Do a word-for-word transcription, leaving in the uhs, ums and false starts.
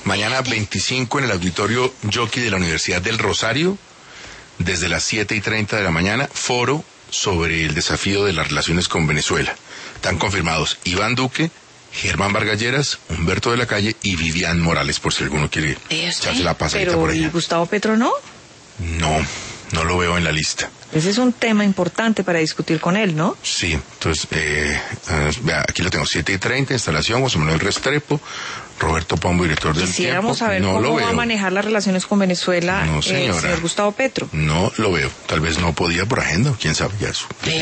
Mañana veinticinco en el auditorio Jockey de la Universidad del Rosario, desde las siete y treinta de la mañana, foro sobre el desafío de las relaciones con Venezuela. Están confirmados Iván Duque, Germán Vargas Lleras, Humberto de la Calle y Vivian Morales, por si alguno quiere echarse la pasadita por allá. ¿Pero y Gustavo Petro no? No, no lo veo en la lista. Ese es un tema importante para discutir con él, ¿no? Sí, entonces, eh, eh, vea, aquí lo tengo, siete y treinta, instalación, José Manuel Restrepo, Roberto Pombo, director del Quisiéramos Tiempo. saber no cómo lo va veo. a manejar las relaciones con Venezuela No, el señora. señor Gustavo Petro. No lo veo, tal vez no podía por agenda, quién sabe ya eso.